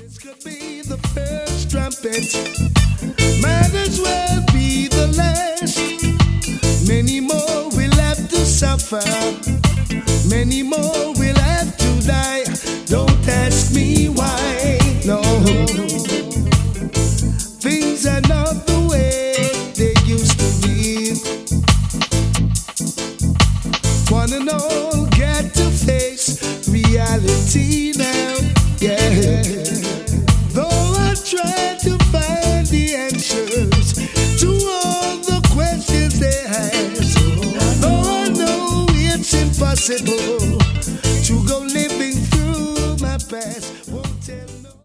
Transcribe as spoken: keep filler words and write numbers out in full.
Could be the first trumpet, might as well be the last. Many more will have to suffer, many more will have to die. Don't ask me why, no. Things are not the way they used to be. One and all get to face reality now, yeah. Try to find the answers to all the questions they have. Oh, I know it's impossible.